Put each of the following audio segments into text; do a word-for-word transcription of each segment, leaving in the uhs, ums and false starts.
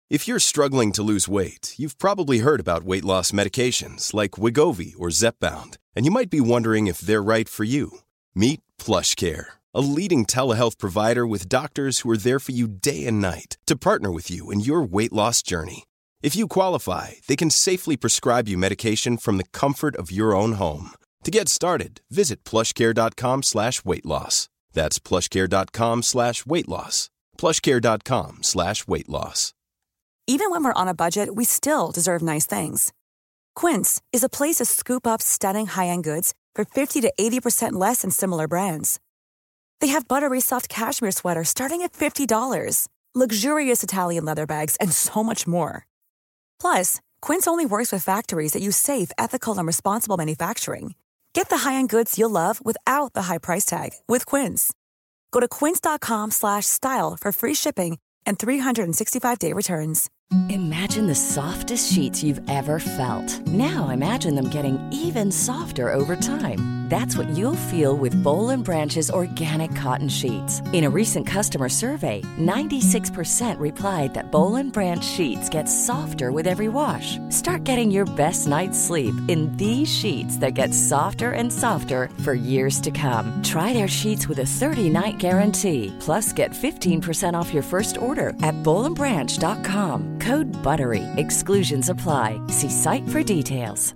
If you're struggling to lose weight, you've probably heard about weight loss medications like Wegovy or Zepbound, and you might be wondering if they're right for you. Meet PlushCare, a leading telehealth provider with doctors who are there for you day and night to partner with you in your weight loss journey. If you qualify, they can safely prescribe you medication from the comfort of your own home. To get started, visit plushcare.com slash weight loss. That's plushcare.com slash weight loss. plushcare.com slash weight loss. Even when we're on a budget, we still deserve nice things. Quince is a place to scoop up stunning high-end goods for fifty to eighty percent less than similar brands. They have buttery soft cashmere sweaters starting at fifty dollars, luxurious Italian leather bags, and so much more. Plus, Quince only works with factories that use safe, ethical, and responsible manufacturing. Get the high-end goods you'll love without the high price tag with Quince. Go to quince.com slash style for free shipping and three sixty-five day returns. Imagine the softest sheets you've ever felt. Now imagine them getting even softer over time. That's what you'll feel with Boll and Branch's organic cotton sheets. In a recent customer survey, ninety-six percent replied that Boll and Branch sheets get softer with every wash. Start getting your best night's sleep in these sheets that get softer and softer for years to come. Try their sheets with a thirty-night guarantee. Plus, get fifteen percent off your first order at boll and branch dot com. Code BUTTERY. Exclusions apply. See site for details.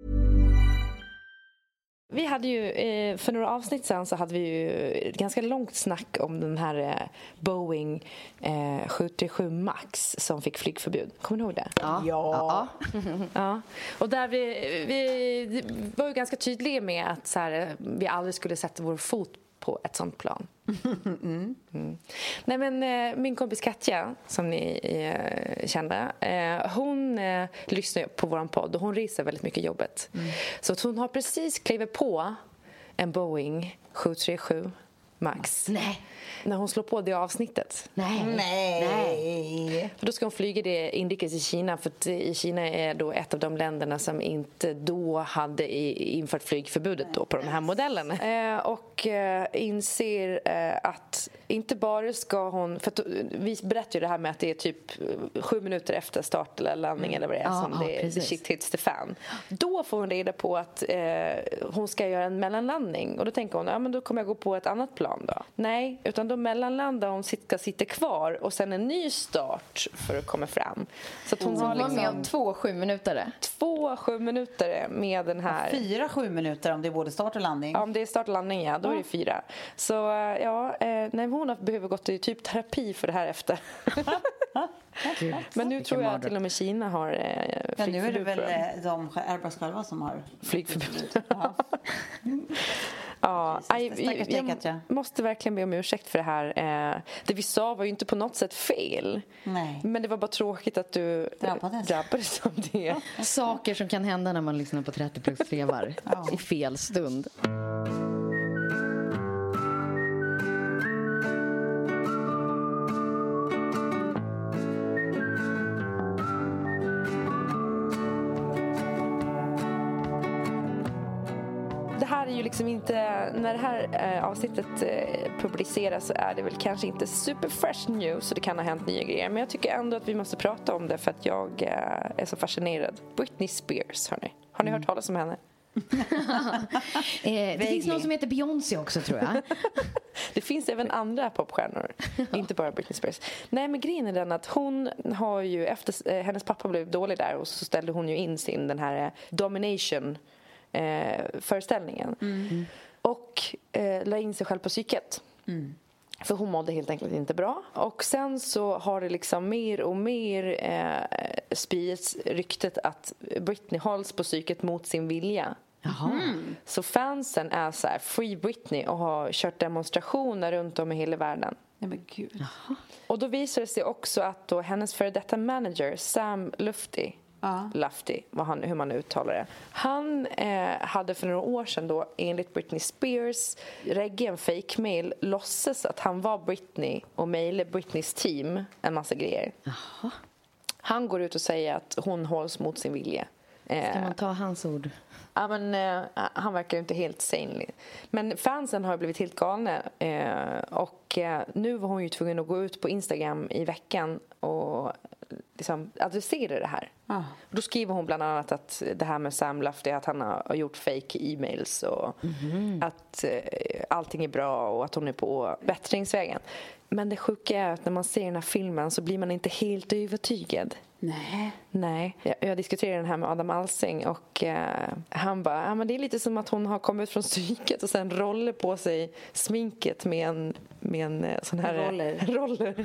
Vi hade ju, för några avsnitt sen så hade vi ju ett ganska långt snack om den här Boeing sju tre sju Max som fick flygförbud. Kommer du ihåg det? Ja. Ja. Ja. Och där vi, vi var ju ganska tydliga med att så här, vi aldrig skulle sätta vår fot på ett sånt plan. Mm. Mm. Nej, men eh, min kompis Katja som ni eh, kände, eh, hon eh, lyssnar på våran podd och hon reser väldigt mycket jobbet. Mm. Så att hon har precis klivit på en Boeing sju tre sju Max. Nej. När hon slår på det avsnittet. Nej. Nej. För då ska hon flyga det inrikes i Kina. För att i Kina är då ett av de länderna som inte då hade infört flygförbudet då på de här modellerna. Eh, och eh, inser eh, att inte bara ska hon... För att, vi berättar ju det här med att det är typ sju minuter efter start eller landning eller vad det är ja, som ja, det, precis. the shit hits the fan. Då får hon reda på att eh, hon ska göra en mellanlandning. Och då tänker hon, ja men då kommer jag gå på ett annat plan då. Nej, utan då mellanlandar hon, ska sitta kvar och sen en ny start för att komma fram. Så att hon mm. har liksom liksom med två sju minuter. Två sju minuter med den här. Ja, fyra sju minuter om det är både start och landning. Ja, om det är start och landning, ja, då ja. är det fyra. Så ja, eh, nej, hon behöver gått i typ terapi för det här efter. Gud, men nu tror jag att till och med Kina har eh, ja, nu är det väl de Airbus själva som har flygförbud. Ja. Ja, jag, jag, jag måste verkligen be om ursäkt för det här. Eh, det vi sa var ju inte på något sätt fel. Nej. Men det var bara tråkigt att du drabbades, drabbades av det. Saker som kan hända när man lyssnar på trettio plus trevar ja. i fel stund. Det här är ju liksom inte, när det här eh, avsnittet eh, publiceras så är det väl kanske inte super fresh news så det kan ha hänt nya grejer, men jag tycker ändå att vi måste prata om det för att jag eh, är så fascinerad. Britney Spears, hörni. Har ni mm. hört talas om henne? eh, det finns någon som heter Beyoncé också, tror jag. Det finns även andra popstjärnor, inte bara Britney Spears. Nej, men grejen är den att hon har ju efter eh, hennes pappa blev dålig där och så ställde hon ju in sin den här eh, domination eh, föreställningen mm. och eh, la in sig själv på psyket. Mm. För hon mådde helt enkelt inte bra. Och sen så har det liksom mer och mer eh, spridits ryktet att Britney hålls på psyket mot sin vilja. Jaha. Mm. Så fansen är så här Free Britney och har kört demonstrationer runt om i hela världen. Nej, men gud. Jaha. Och då visar det sig också att då hennes före detta manager Sam Lufty, ja. Lufty, vad han, hur man uttalar det. Han eh, hade för några år sedan då enligt Britney Spears regge en fake mail, låtsas att han var Britney och mejlade Britneys team en massa grejer. Jaha. Han går ut och säger att hon hålls mot sin vilja. Ska man ta hans ord? Ja, men eh, han verkar ju inte helt sane. Men fansen har blivit helt galna. Eh, och eh, nu var hon ju tvungen att gå ut på Instagram i veckan och liksom, adresserar det här. Ah. Då skriver hon bland annat att det här med Sam Lufty, att han har gjort fake e-mails och mm-hmm. att eh, allting är bra och att hon är på bättringsvägen. Men det sjuka är att när man ser den här filmen så blir man inte helt övertygad. Nej. Nej. Jag, jag diskuterade den här med Adam Alsing och eh, han bara, ja, men det är lite som att hon har kommit från psyket och sen roller på sig sminket med en, med en sån här roller. roller.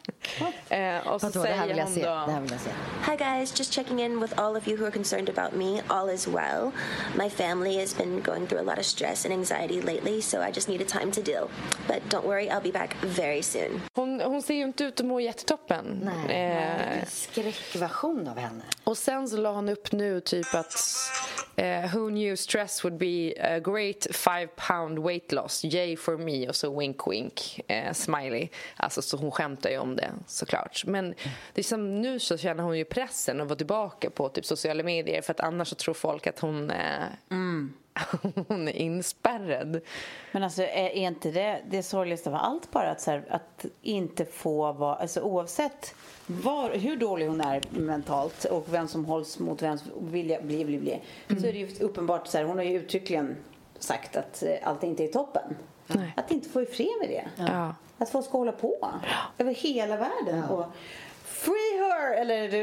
eh, och så Vadå, säger det här vill jag hon se. då, Det här vill jag se. Hi guys, just checking in with all of you who are concerned about me. All is well. My family has been going through a lot of stress and anxiety lately, so I just needed time to deal. But don't worry, I'll be back very soon. Hon, hon ser ju inte ut att må jättetoppen. Nej, eh, nej, skräckversion av henne. Och sen så la han upp nu typ att uh, who knew stress would be a great five pound weight loss, yay for me, och så wink wink uh, smiley. Alltså så hon skämtar ju om det såklart. Men det är som nu så känner hon ju pressen att vara tillbaka på typ sociala medier, för att annars så tror folk att hon uh, mm. hon är inspärrad. Men alltså är inte det det sorgligaste av allt bara att, så här, att inte få vara, alltså oavsett var, hur dålig hon är mentalt och vem som hålls mot vem vilja bli, bli, bli mm. så är det ju uppenbart så här, hon har ju uttryckligen sagt att allt inte är toppen. Nej. Att inte få ifred med det. Ja. Att få ska hålla på över hela världen ja. och free her,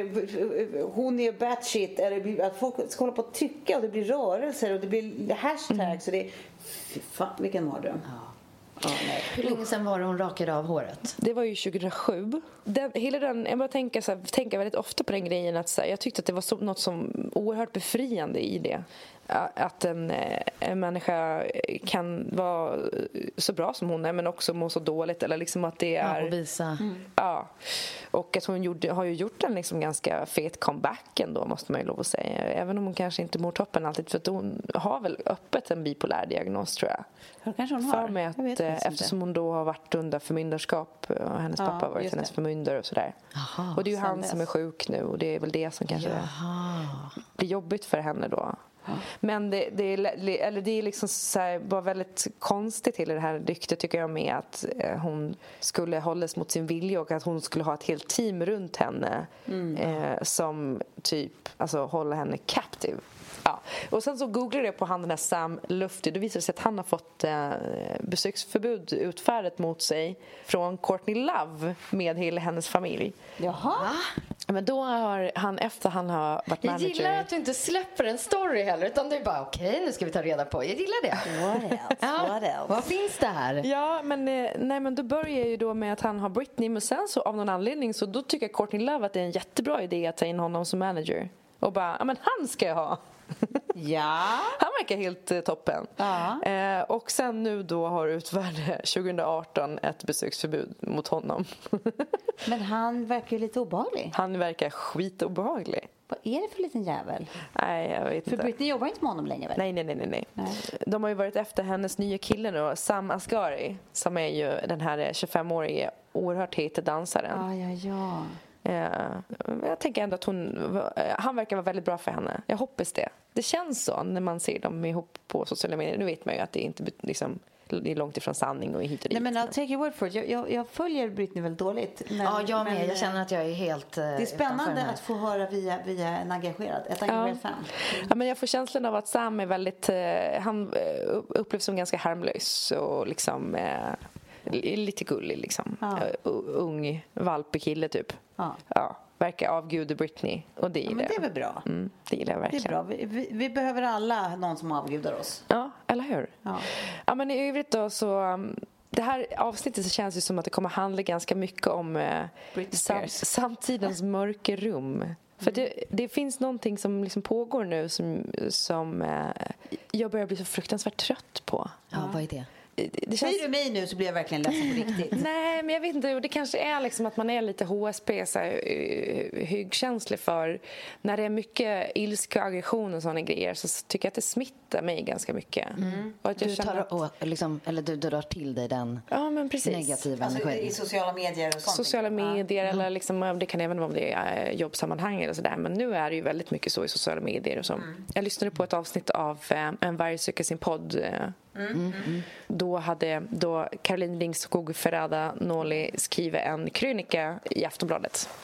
eller hon är batshit, eller att folk ska hålla på att tycka och det blir rörelser och det blir hashtags mm. så det är, fy fan, vilken mardröm. Ja. Oh, nej. Hur länge sedan var det hon rakade av håret? Det var ju tjugohusju. Den, hela den, jag bara tänker, så här, tänker väldigt ofta på den grejen att så här, jag tyckte att det var så, något som oerhört befriande i det. Att en, en människa kan vara så bra som hon är men också må så dåligt, eller liksom att det är ja, och visa. Mm. Ja. Och att hon gjorde, har ju gjort en liksom ganska fet comeback ändå, måste man ju lov att säga, även om hon kanske inte mår toppen alltid, för att hon har väl öppet en bipolär diagnos, tror jag. Ja, kanske hon har. För mig att, eftersom hon då har varit under förmyndarskap och hennes ja, pappa har varit hennes förmyndare och sådär. Aha, och det är ju han dess. som är sjuk nu, och det är väl det som kanske Jaha. blir jobbigt för henne då. Men det, det, är, eller det är liksom så här, bara väldigt konstigt till det här ryktet, tycker jag, med att eh, hon skulle hållas mot sin vilja och att hon skulle ha ett helt team runt henne mm. eh, som typ alltså håller henne captive. Ja. Och sen så googlade jag på han, den här Sam Lufty. Det visade sig att han har fått eh, besöksförbud utfärdat mot sig från Courtney Love med hela hennes familj. Jaha. Va? Men då har han, efter han har varit manager... Jag gillar att du inte släpper en story heller, utan du är bara, okej, okay, nu ska vi ta reda på. Jag gillar det. What else? Ja. What else? Vad finns det här? Ja, men, nej, men då börjar ju då med att han har Britney, men sen så av någon anledning så då tycker Courtney Love att det är en jättebra idé att ta in honom som manager. Och bara, ja men han ska jag ha. Ja. Han verkar helt eh, toppen. Ja. Eh, och sen nu då har utfärdat tjugoarton ett besöksförbud mot honom. Men han verkar ju lite obehaglig. Han verkar skitobehaglig. Vad är det för liten jävel? Nej, jag vet för inte. För Britney jobbar inte med honom längre, väl? Nej, nej, nej, nej, nej. De har ju varit efter hennes nya kille nu, Sam Asghari, som är ju den här tjugofemårige oerhört heta dansaren. Ja, ja, ja. Jag tänker ändå att hon, han verkar vara väldigt bra för henne. Jag hoppas det. Det känns så när man ser dem ihop på sociala medier. Nu vet man ju att det inte liksom, det är långt ifrån sanning och hit och dit. Nej, men I'll take your word for it. Jag, jag, jag följer Britney väldigt dåligt. Men, ja, jag med. men, jag känner att jag är helt det är spännande att få höra via, via en engagerad, ett engagerat ja. fan. Mm. Ja, men jag får känslan av att Sam är väldigt, han upplevs som ganska harmlös och liksom lite gullig liksom. Ja. Ung, valpig kille typ. Ja. Ja. Verkar avguda Britney. Och det gillar ja, men det är väl bra. Mm, det gillar jag verkligen. Det är bra. Vi, vi, vi behöver alla någon som avgudar oss. Ja, eller hur? Ja. Ja, men i övrigt då så... Det här avsnittet så känns det som att det kommer handla ganska mycket om eh, sam, samtidens mörka rum. För det, det finns någonting som liksom pågår nu som, som eh, jag börjar bli så fruktansvärt trött på. Ja, vad är det? Det känns... Säger du mig nu så blir jag verkligen ledsen på riktigt. Nej, men jag vet inte. Det kanske är liksom att man är lite H S P, så här, hyggkänslig för när det är mycket ilska och aggression och sådana grejer, så tycker jag att det smittar mig ganska mycket. Mm. Och att jag du tar att... och, liksom, eller du drar till dig den ja, men precis. negativa alltså, energin. I sociala medier och sånt. Sociala medier ja. eller liksom, det kan även vara om det är jobbsammanhang eller sådär. Men nu är det ju väldigt mycket så i sociala medier och så. Mm. Jag lyssnade på ett avsnitt av En varg söker sin podd. Mm. Mm. Då hade då Caroline Lingskog Ferrada Noli skrivit en krönika i Aftonbladet. Mm.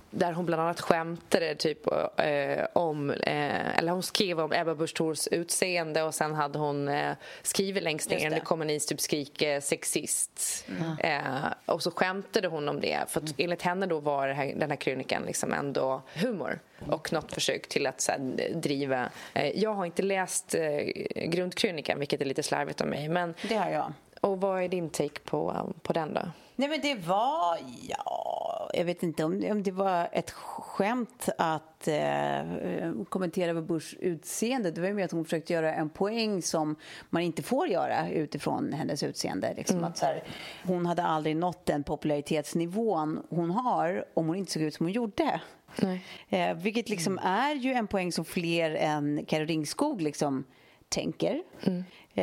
där hon bland annat skämtade typ eh, om eh, eller hon skrev om Ebba Busch Thors utseende och sen hade hon eh, skrivit längst ner det kommer ni typ skrika sexist mm. eh, och så skämtade hon om det för att enligt henne då var det här, den här krönikan liksom ändå humor och något försök till att så här, driva eh, jag har inte läst eh, grundkrönikan vilket är lite slarvigt av mig men det har jag. Och vad är din take på, på den då? Nej men det var, ja, jag vet inte om, om det var ett skämt att eh, kommentera över Buschs utseende. Det var ju mer att hon försökte göra en poäng som man inte får göra utifrån hennes utseende. Liksom mm. att så här, hon hade aldrig nått den popularitetsnivån hon har om hon inte såg ut som hon gjorde. Nej. Eh, vilket liksom mm. är ju en poäng som fler än Karo Ringskog liksom tänker. Mm.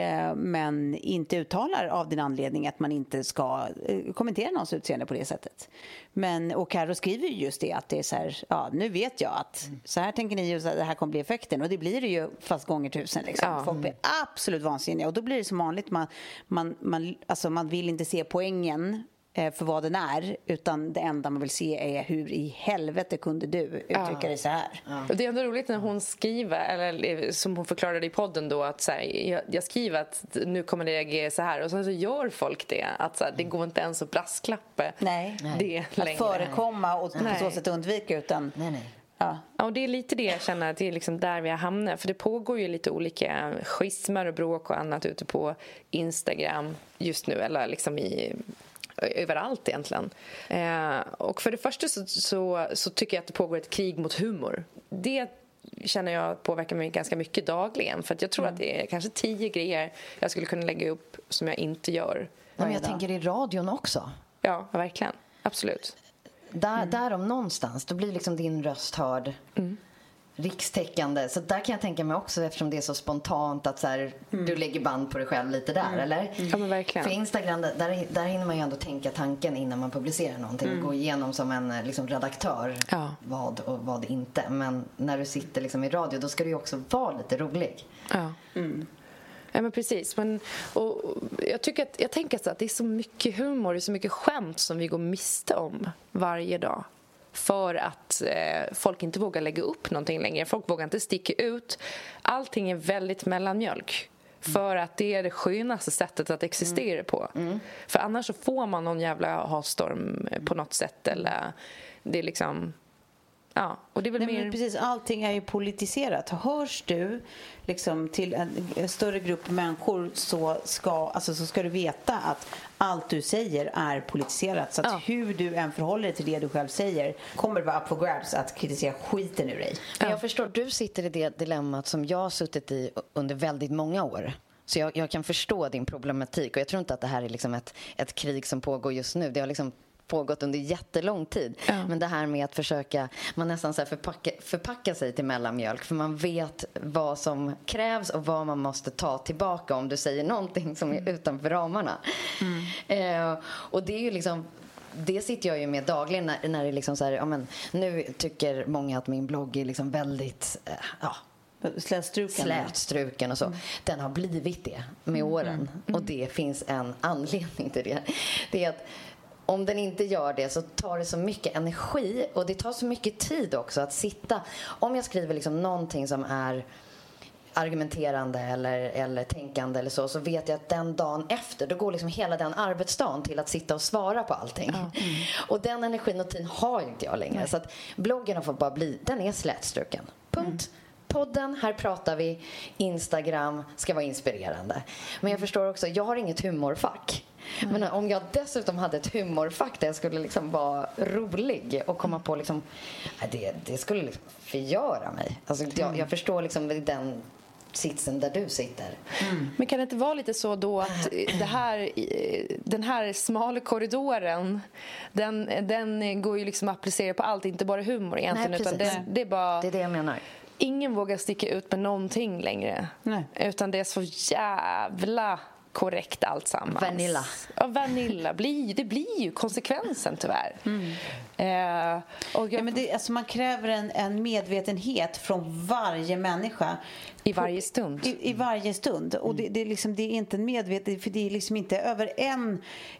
Men inte uttalar av den anledning att man inte ska kommentera någons utseende på det sättet. Men, och Karo skriver ju just det att det är så här, ja nu vet jag att så här tänker ni ju så här, det här kommer bli effekten och det blir det ju fast gånger tusen liksom. Ja. Folk blir absolut vansinniga och då blir det som vanligt man, man, man, alltså man vill inte se poängen för vad den är utan det enda man vill se är hur i helvete kunde du uttrycka ja. det så här. Ja. Och det är ändå roligt när hon skriver eller som hon förklarade i podden då att så här, jag, jag skriver att nu kommer det reagera så här och sen så gör folk det att så här, det går inte ens att brasklappa nej. det att längre. förekomma och på nej. så sätt undvika utan nej nej. Ja. Ja, och det är lite det jag känner att det är liksom där vi har hamnat. För det pågår ju lite olika schismer och bråk och annat ute på Instagram just nu eller liksom i överallt egentligen. Eh, och för det första så, så, så tycker jag att det pågår ett krig mot humor. Det känner jag påverkar mig ganska mycket dagligen. För att jag tror mm. att det är kanske tio grejer jag skulle kunna lägga upp som jag inte gör. Men jag tänker i radion också. Ja, verkligen. Absolut. Där, mm. där om någonstans, då blir liksom din röst hörd. Mm. Rikstäckande. Så där kan jag tänka mig också eftersom det är så spontant att så här, mm. du lägger band på dig själv lite där, mm. eller? Ja, men verkligen. För Instagram, där, där hinner man ju ändå tänka tanken innan man publicerar någonting. Mm. Gå igenom som en liksom, redaktör ja. vad och vad inte. Men när du sitter liksom, i radio, då ska du ju också vara lite rolig. Ja. Mm. Ja, men precis. Men, och, och, jag, tycker att, jag tänker så att det är så mycket humor, det är så mycket skämt som vi går miste om varje dag. För att eh, folk inte vågar lägga upp någonting längre. Folk vågar inte sticka ut. Allting är väldigt mellanmjölk. Mm. För att det är det skönaste sättet att existera mm. på. Mm. För annars så får man någon jävla hatstorm på något sätt. Eller det är liksom... Ja, och det är väl Nej, mer... men precis, allting är ju politiserat. Hörs du liksom till en, en större grupp människor så ska, alltså, så ska du veta att allt du säger är politiserat. Så att ja. hur du än förhåller dig till det du själv säger kommer det vara up for grabs att kritisera skiten ur dig. Men jag förstår, du sitter i det dilemmat som jag har suttit i under väldigt många år. Så jag, jag kan förstå din problematik och jag tror inte att det här är liksom ett, ett krig som pågår just nu. Det har liksom pågått under jättelång tid. Ja. Men det här med att försöka, man nästan så här förpacka, förpacka sig till mellanmjölk för man vet vad som krävs och vad man måste ta tillbaka om du säger någonting som är mm. utanför ramarna. Mm. Eh, och det är ju liksom det sitter jag ju med dagligen när, när det är liksom så här, ja men nu tycker många att min blogg är liksom väldigt eh, ja Slätstruken. Slätstruken och så. Mm. Den har blivit det med åren. Mm. Mm. Och det finns en anledning till det. Det är att om den inte gör det så tar det så mycket energi och det tar så mycket tid också att sitta. Om jag skriver liksom någonting som är argumenterande eller, eller tänkande eller så, så vet jag att den dagen efter, då går liksom hela den arbetsdagen till att sitta och svara på allting. Mm. Och den energin och tiden har ju inte jag längre. Nej. Så att bloggen har fått bara bli, den är slätstruken. Punkt. Mm. Podden, här pratar vi. Instagram ska vara inspirerande. Men jag förstår också, jag har inget humorfack. Mm. Men om jag dessutom hade ett humorfack där jag skulle liksom vara rolig och komma på liksom, det, det skulle liksom förgöra mig. Alltså, jag, jag förstår liksom den sitsen där du sitter. Mm. Men kan det inte vara lite så då att det här, den här smala korridoren den, den går ju liksom att applicera på allt, inte bara humor egentligen. Nej, utan det, det är bara... Det är det jag menar. Ingen vågar sticka ut med någonting längre. Nej. Utan det är så jävla korrekt alltsammans. Vanilla. Ja, vanilla. Blir, det blir ju konsekvensen tyvärr. Mm. Eh, och jag... ja, men det, alltså man kräver en, en medvetenhet från varje människa. I varje stund. I, i varje stund. Och det, det, är liksom, det är inte en medvetenhet, för det är liksom inte över en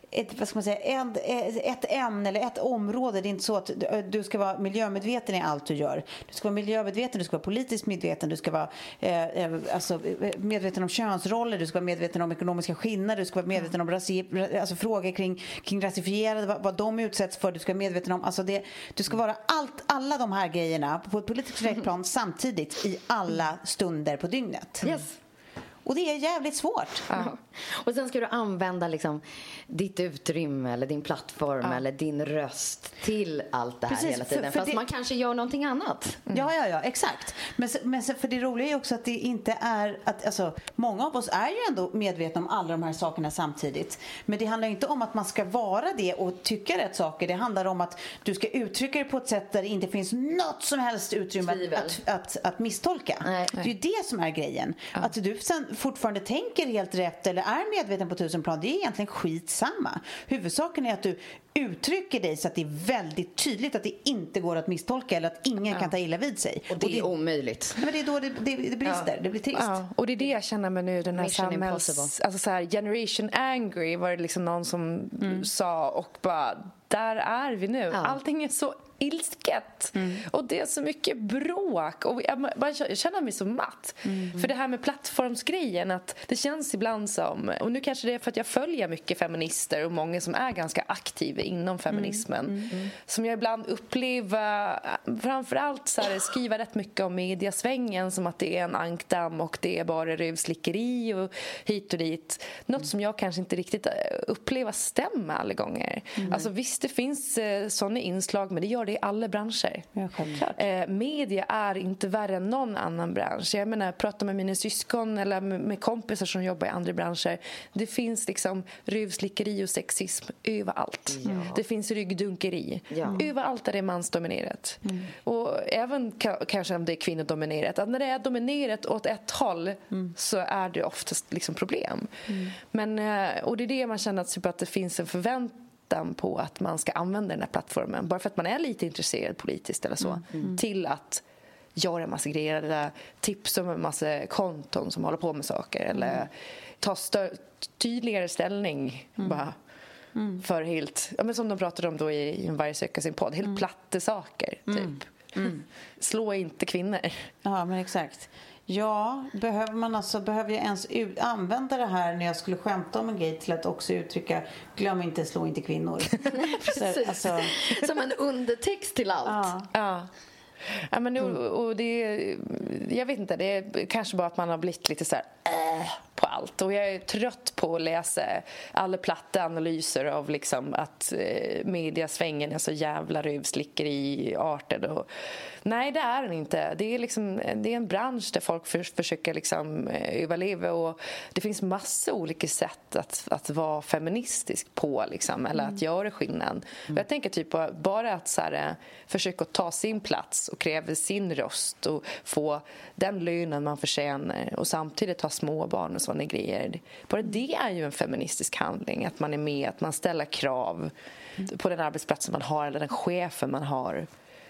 ett, vad ska man säga, ett, ett ämne eller ett område. Det är inte så att du ska vara miljömedveten i allt du gör. Du ska vara miljömedveten, du ska vara politiskt medveten, du ska vara eh, alltså, medveten om könsroller, du ska vara medveten om ekonomiska skillnader, du ska vara medveten om rasi- alltså, frågor kring, kring rasifierade, vad, vad de utsätts för, du ska vara medveten om, alltså det, du ska vara allt, alla de här grejerna på ett politiskt plan samtidigt i alla stunder på dygnet. Yes. Och det är jävligt svårt. Ja. Och sen ska du använda liksom ditt utrymme eller din plattform ja. eller din röst till allt det här. Precis, hela tiden. För, för Fast det... man kanske gör någonting annat. Mm. Ja, ja, ja, exakt. Men, men för det roliga är också att det inte är att, alltså, många av oss är ju ändå medvetna om alla de här sakerna samtidigt. Men det handlar inte om att man ska vara det och tycka rätt saker. Det handlar om att du ska uttrycka det på ett sätt där det inte finns något som helst utrymme att, att, att, att misstolka. Nej. Det är ju det som är grejen. Ja. Att du sen fortfarande tänker helt rätt eller är medveten på tusen plan, det är egentligen skitsamma. Huvudsaken är att du uttrycker dig så att det är väldigt tydligt att det inte går att misstolka eller att ingen ja. kan ta illa vid sig. Och det, och det är omöjligt. Men det är då det, det, det brister, ja. det blir trist. Ja. Och det är det jag känner med nu, den här samhälls... Alltså så här, generation angry var det liksom någon som mm. sa och bara, där är vi nu. Ja. Allting är så ilsket. Mm. Och det är så mycket bråk. Och jag, jag känner mig så matt. Mm. För det här med plattformsgrejen, att det känns ibland som, och nu kanske det är för att jag följer mycket feminister och många som är ganska aktiva inom feminismen, mm. Mm. som jag ibland upplever framförallt så här, skriva rätt mycket om mediasvängen som att det är en ankdamm och det är bara rövslickeri och hit och dit. Något mm. som jag kanske inte riktigt upplever stämmer alla gånger. Mm. Alltså visst, det finns eh, sådana inslag, men det gör det i alla branscher. Ja, självklart. Eh, media är inte värre än någon annan bransch. Jag menar, prata med mina syskon eller med, med kompisar som jobbar i andra branscher. Det finns liksom rövslickeri och sexism överallt. Ja. Det finns ryggdunkeri. Ja. Överallt är det mansdominerat. Mm. Och även k- kanske om det är kvinnodominerat. Att när det är dominerat åt ett håll mm. så är det oftast liksom problem. Mm. Men, eh, och det är det man känner att, typ, att det finns en förväntan på att man ska använda den här plattformen bara för att man är lite intresserad politiskt eller så, mm. till att göra en massa grejer eller tipsa om en massa konton som håller på med saker eller mm. ta stö- tydligare ställning mm. bara mm. för helt, ja, men som de pratade om då i, i Varje söka sin podd, helt mm. platta saker typ. Mm. Mm. Slå inte kvinnor. Ja, men exakt. Ja, behöver man alltså, behöver jag ens ut, använda det här när jag skulle skämta om en grej till att också uttrycka glöm inte, slå inte kvinnor. Precis. Så, alltså... Som en undertext till allt. Ja. Ja. Ja, men och, och det, jag vet inte, det är kanske bara att man har blivit lite så här äh, på allt. Och jag är trött på att läsa alla platta analyser av liksom att eh, mediasvängen är så jävla rövslickeri-artad. Och nej, det är den inte. Det är, liksom, det är en bransch där folk för, försöker liksom överleva, och det finns massa olika sätt att, att vara feministisk på liksom, eller mm. att göra skillnad. Mm. Jag tänker typ på bara att så här, försöka ta sin plats och kräva sin röst och få den lönen man förtjänar och samtidigt ha små barn och sådana grejer. Bara det är ju en feministisk handling, att man är med, att man ställer krav mm. på den arbetsplatsen man har eller den chefen man har.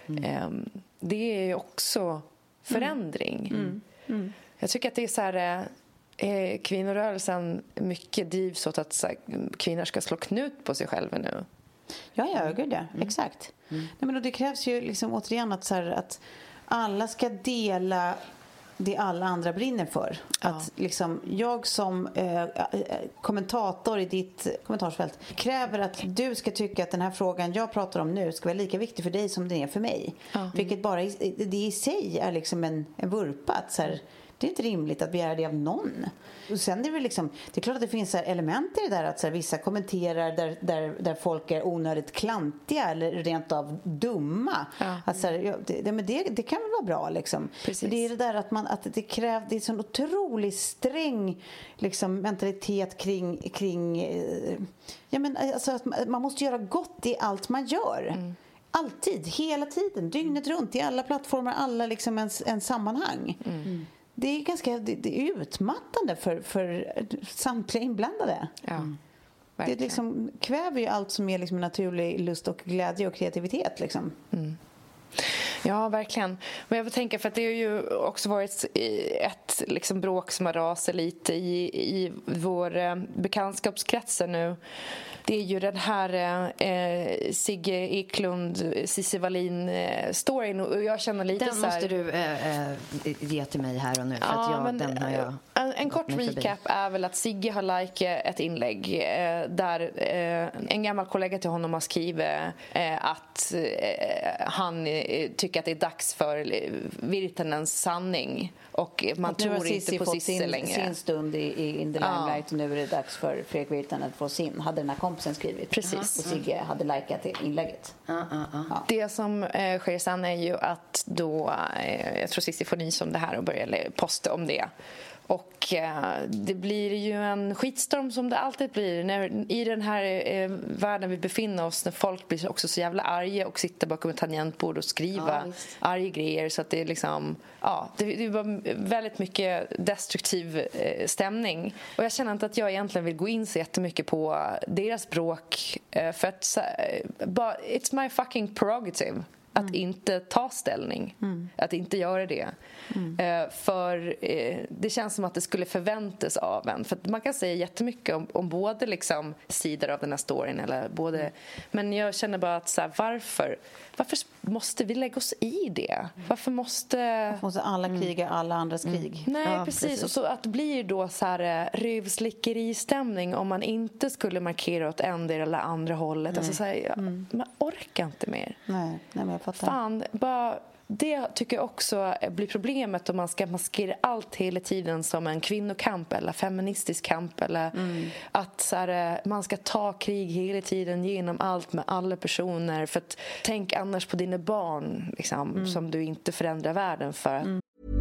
Mm. Det är ju också förändring. Mm. Mm. Jag tycker att det är så här, eh, kvinnorörelsen mycket drivs åt att så här, kvinnor ska slå knut på sig själva nu. Ja, ja, gud ja. Mm. Exakt. Mm. Nej, men det krävs ju liksom återigen att, så här, att alla ska dela det alla andra brinner för. Ja. Att liksom, jag som eh, kommentator i ditt kommentarsfält kräver att du ska tycka att den här frågan jag pratar om nu ska vara lika viktig för dig som den är för mig. Ja. Vilket bara i, det i sig är liksom en, en vurpa. Att så här, det är inte rimligt att begära det av någon. Och sen är det, liksom, det är klart att det finns så här element i det där att så här, vissa kommenterar där, där, där folk är onödigt klantiga eller rent av dumma. Ja. Att så här, ja, det, men det, det kan väl vara bra liksom. Precis. Det är det där att, man, att det krävs, det är sån otroligt sträng liksom, mentalitet kring, kring ja, men, alltså, att man måste göra gott i allt man gör. Mm. Alltid, hela tiden, dygnet runt, i alla plattformar, alla liksom en, en sammanhang. Mm. Det är ganska det, det är utmattande för, för samtliga inblandade. Ja, mm. Det liksom kväver ju allt som är liksom naturlig lust och glädje och kreativitet. Liksom. Mm. Ja, verkligen. Men jag vill tänka, för att det har ju också varit ett ett liksom bråk som har rasat lite i, i vår eh, bekantskapskrets nu. Det är ju den här eh, Sigge Eklund, Cissi Wallin-storyn. Och jag känner lite den så här... måste du äh, äh, ge till mig här och nu. För ja, att jag, men, den har jag en, en kort recap förbi. Är väl att Sigge har likat ett inlägg eh, där eh, en gammal kollega till honom har skrivit eh, att eh, han eh, tycker att det är dags för Virtanens sanning. Och man och tror inte på Cissi längre. Sin stund i, i In the Limelight ja. Och nu är det dags för Fredrik Virtanen att få sin. Hade den här kompisen skrivit. Precis. Och Sigge hade likat inlägget. Uh, uh, uh. Ja. Det som eh, sker sen är ju att då, eh, jag tror Cissi får nys om det här och börjar posta om det. Och eh, det blir ju en skitstorm som det alltid blir när, i den här eh, världen vi befinner oss, när folk blir också så jävla arga och sitter bakom ett tangentbord och skriva ja, arga grejer, så att det är liksom ja, det, det var väldigt mycket destruktiv eh, stämning. Och jag känner inte att jag egentligen vill gå in så jättemycket på deras bråk eh, för att uh, but it's my fucking prerogative att mm. inte ta ställning. Mm. Att inte göra det. Mm. Uh, för uh, det känns som att det skulle förväntas av en. För att man kan säga jättemycket om, om både liksom, sidor av den här storyn. Eller både, mm. Men jag känner bara att så här, varför, varför måste vi lägga oss i det? Varför måste... Varför måste alla kriga mm. alla andras krig? Mm. Nej, ja, precis. precis. Och så att det blir då så här rövslickeri-stämning om man inte skulle markera åt en del eller andra hållet. Alltså så här, ja, mm. man orkar inte mer. Nej, nej men jag fattar. Fan, bara... Det tycker jag också blir problemet om man ska maskera allt hela tiden som en kvinnokamp eller feministisk kamp. Eller mm. att så här, man ska ta krig hela tiden genom allt med alla personer. För att, tänk annars på dina barn liksom, mm. som du inte förändrar världen för. Mm.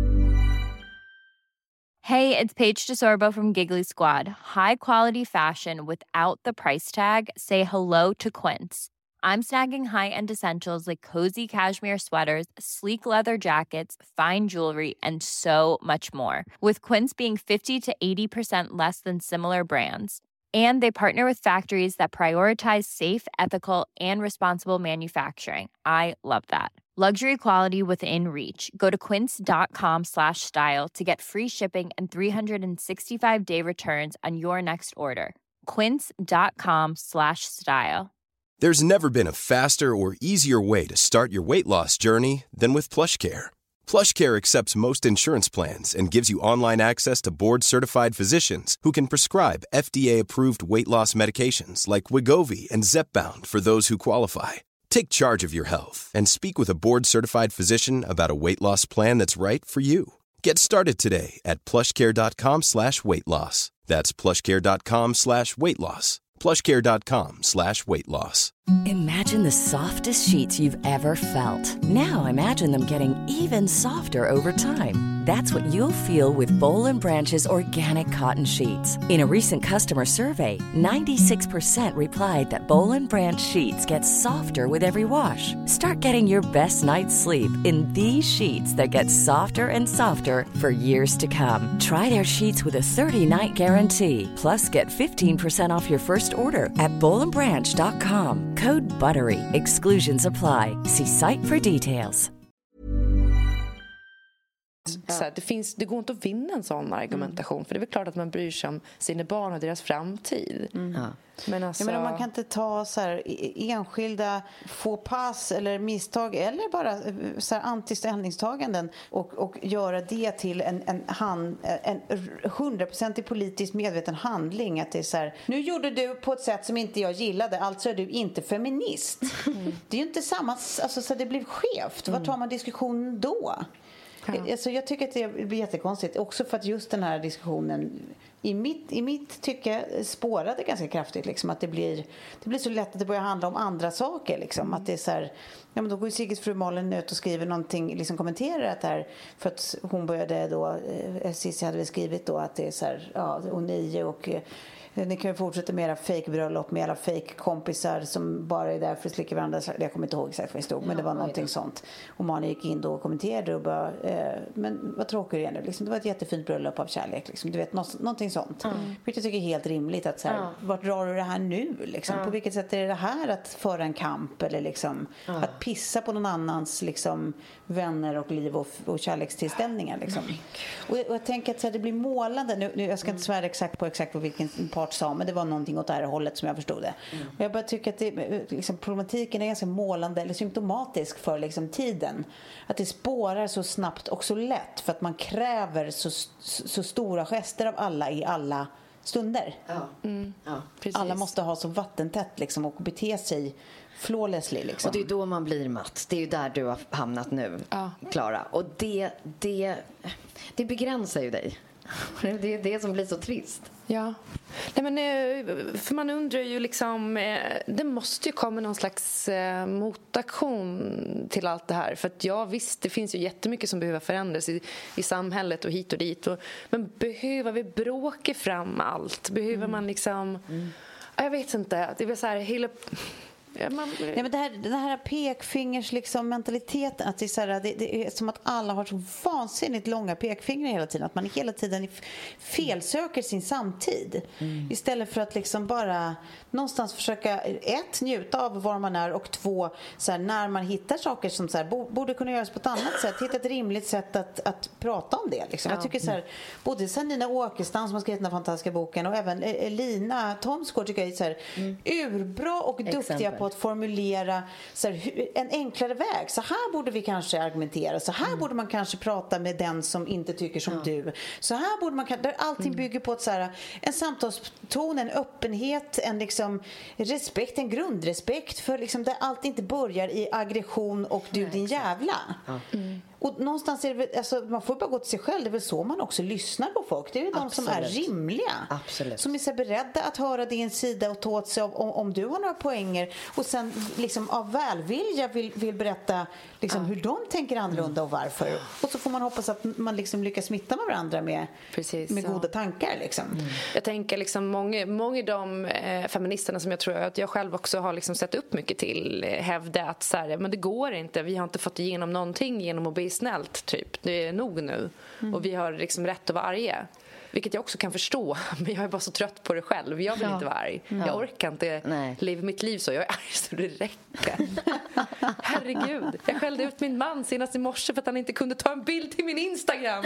Hey, it's Paige DeSorbo from Giggly Squad. High quality fashion without the price tag. Say hello to Quince. I'm snagging high-end essentials like cozy cashmere sweaters, sleek leather jackets, fine jewelry, and so much more. With Quince being fifty to eighty percent less than similar brands. And they partner with factories that prioritize safe, ethical, and responsible manufacturing. I love that. Luxury quality within reach. Go to quince.com slash style to get free shipping and three sixty-five day returns on your next order. Quince.com slash style. There's never been a faster or easier way to start your weight loss journey than with PlushCare. PlushCare accepts most insurance plans and gives you online access to board-certified physicians who can prescribe F D A-approved weight loss medications like Wegovy and Zepbound for those who qualify. Take charge of your health and speak with a board-certified physician about a weight loss plan that's right for you. Get started today at plushcare.com slash weight loss. That's plushcare.com slash weight loss. plushcare.com slash weight loss. Imagine the softest sheets you've ever felt. Now imagine them getting even softer over time. That's what you'll feel with Boll and Branch's organic cotton sheets. In a recent customer survey, ninety-six percent replied that Boll and Branch sheets get softer with every wash. Start getting your best night's sleep in these sheets that get softer and softer for years to come. Try their sheets with a thirty-night guarantee. Plus, get fifteen percent off your first order at boll and branch dot com. Code BUTTERY. Exclusions apply. See site for details. Så här, det, finns, det går inte att vinna en sån argumentation. Mm. För det är väl klart att man bryr sig om sina barn och deras framtid. Mm. Ja. Men, alltså... ja, men man kan inte ta så här, enskilda få pass eller misstag eller bara så här, antiställningstaganden och, och göra det till en, en, hand, en hundraprocentig politiskt medveten handling. Att det är så här, nu gjorde du på ett sätt som inte jag gillade, alltså är du inte feminist. Mm. Det är ju inte samma, alltså, så det blir skevt. Mm. Var tar man diskussionen då? Ja. Alltså, jag tycker att det blir jättekonstigt. Också för att just den här diskussionen i mitt, i mitt tycke spårade ganska kraftigt. Liksom, att det blir, det blir så lätt att det börjar handla om andra saker. Liksom. Mm. Att det är så här, ja, men då går ju Sigges fru Malin ut och skriver någonting, liksom kommenterar det här. För att hon började då, eh, Cissi hade väl skrivit då att det är så här, ja, och nio och... Ni kan ju fortsätta med era fake-bröllop med alla fake-kompisar som bara är där för att slicka varandra. Jag kommer inte ihåg exakt vad det stod, men ja, det var någonting det. sånt. Och man gick in då och kommenterade och bara, eh, men vad tråkigt det är nu. Liksom, det var ett jättefint bröllop av kärlek. Liksom. Du vet, nå- någonting sånt. Mm. Vilket jag tycker är helt rimligt. Att så här, ja. Vart drar du det här nu? Liksom? Ja. På vilket sätt är det här att föra en kamp? Eller liksom, ja. Att pissa på någon annans liksom, vänner och liv och, och kärlekstillställningar. Liksom. Mm. Och, jag, och jag tänker att så här, det blir målande. Nu, nu, jag ska inte svära exakt på exakt på vilken part sa, men det var någonting åt det här hållet som jag förstod det. Mm. Och jag bara tycker att det, liksom, problematiken är ganska målande eller symptomatisk för liksom, tiden. Att det spårar så snabbt och så lätt för att man kräver så, så, så stora gester av alla i alla stunder. Ja. Mm. Ja, alla måste ha så vattentätt liksom, och bete sig flawlessly liksom. Och det är då man blir matt. Det är ju där du har hamnat nu, Klara. Ja. Och det, det, det begränsar ju dig. Det är det som blir så trist. Ja. Nej, men, för man undrar ju liksom, det måste ju komma någon slags motaktion till allt det här. För att ja, visst, det finns ju jättemycket som behöver förändras i, i samhället och hit och dit. Och, men behöver vi bråka fram allt? Behöver mm. man liksom... Mm. Jag vet inte. Det är så här, hela... Ja, man... Nej, men det här, den här pekfingers liksom, mentaliteten att det är, så här, det, det är som att alla har så vansinnigt långa pekfingrar hela tiden, att man hela tiden felsöker sin samtid mm. istället för att liksom bara någonstans försöka ett, njuta av var man är och två, så här, när man hittar saker som så här, borde kunna göras på ett annat sätt, hitta ett rimligt sätt att, att prata om det liksom. Ja. Jag tycker så här, både Sanina Åkestam som har skrivit den här fantastiska boken och även Lina Thomsgård tycker jag är så här, mm. urbra och duktiga Exempel. på att formulera så här, en enklare väg. Så här borde vi kanske argumentera. Så här mm. borde man kanske prata med den som inte tycker som ja. du. Så här borde man, där allting mm. bygger på ett, så här, en samtalston, en öppenhet, en liksom, respekt, en grundrespekt för liksom, där allt inte börjar i aggression och du Nej, din jävla. Ja. Mm. Och någonstans är det väl, alltså, man får bara gå till sig själv. Det är väl så man också lyssnar på folk. Det är ju de som är rimliga. Absolut. Som är så beredda att höra din sida och ta åt sig av, om, om du har några poänger. Och sen liksom av välvilja vill, vill berätta liksom, ja. hur de tänker annorlunda och varför. Och så får man hoppas att man liksom lyckas smitta med varandra med, Precis, med goda tankar. Liksom. Mm. Jag tänker liksom många, många av de eh, feministerna som jag tror att jag själv också har liksom sett upp mycket till eh, hävda att så här, men det går inte. Vi har inte fått igenom någonting genom att bli snällt typ. Det är nog nu. Mm. Och vi har liksom rätt att vara arga. Vilket jag också kan förstå. Men jag är bara så trött på det själv. Jag vill ja. inte vara arg. Ja. Jag orkar inte Nej. leva mitt liv så. Jag är arg så det räcker. Herregud. Jag skällde ut min man senast i morse för att han inte kunde ta en bild till min Instagram.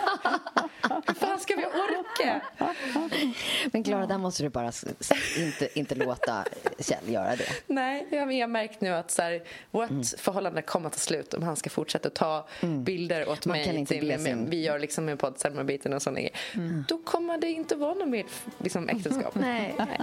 Hur fan ska vi orka? Men Klara, där måste du bara inte, inte låta Kjell göra det. Nej, jag har märkt nu att så här, vårt mm. förhållande kommer att ta slut om han ska fortsätta ta mm. bilder åt Man mig. Till, med, vi gör liksom en podd Selma-biten och sådana grejer. Mm. Då kommer det inte vara något mer liksom, äktenskap. Nej. Nej.